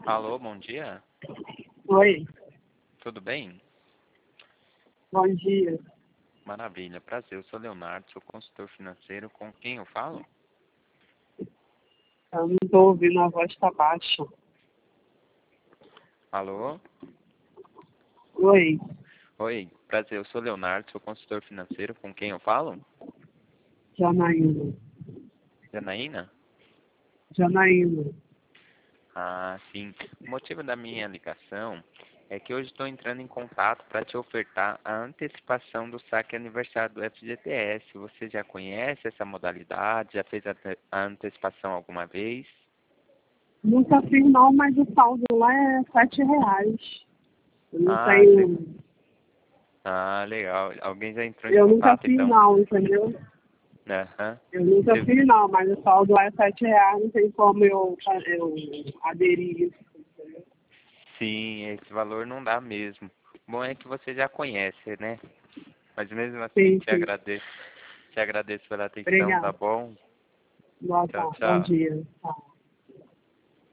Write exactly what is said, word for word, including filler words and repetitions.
Alô, bom dia. Oi, Tudo bem? bom dia. Maravilha, prazer. Eu sou Leonardo, sou consultor financeiro. Com quem eu falo? Eu não estou ouvindo, a voz está baixa. Alô? Oi, Oi, prazer. Eu sou Leonardo, sou consultor financeiro. Com quem eu falo? Janaína. Janaína? Janaína. Ah, sim. O motivo da minha ligação é que hoje estou entrando em contato para te ofertar a antecipação do saque aniversário do F G T S. Você já conhece essa modalidade? Já fez a ante- a antecipação alguma vez? Nunca fiz não, mas o saldo lá é sete reais. Eu não Ah, le- tenho. ah, legal. Alguém já entrou em Eu nunca contato, fiz então? não, entendeu? Aham. Eu nunca Você- fiz não, mas o saldo lá é sete reais, não tem como eu, eu aderir isso. Sim, esse valor não dá mesmo. Bom é que você já conhece, né? Mas mesmo assim, Sim, te sim. agradeço. Te agradeço pela atenção, tá Obrigada. bom? Boa Tchau, tarde. Bom tchau. dia. Tá.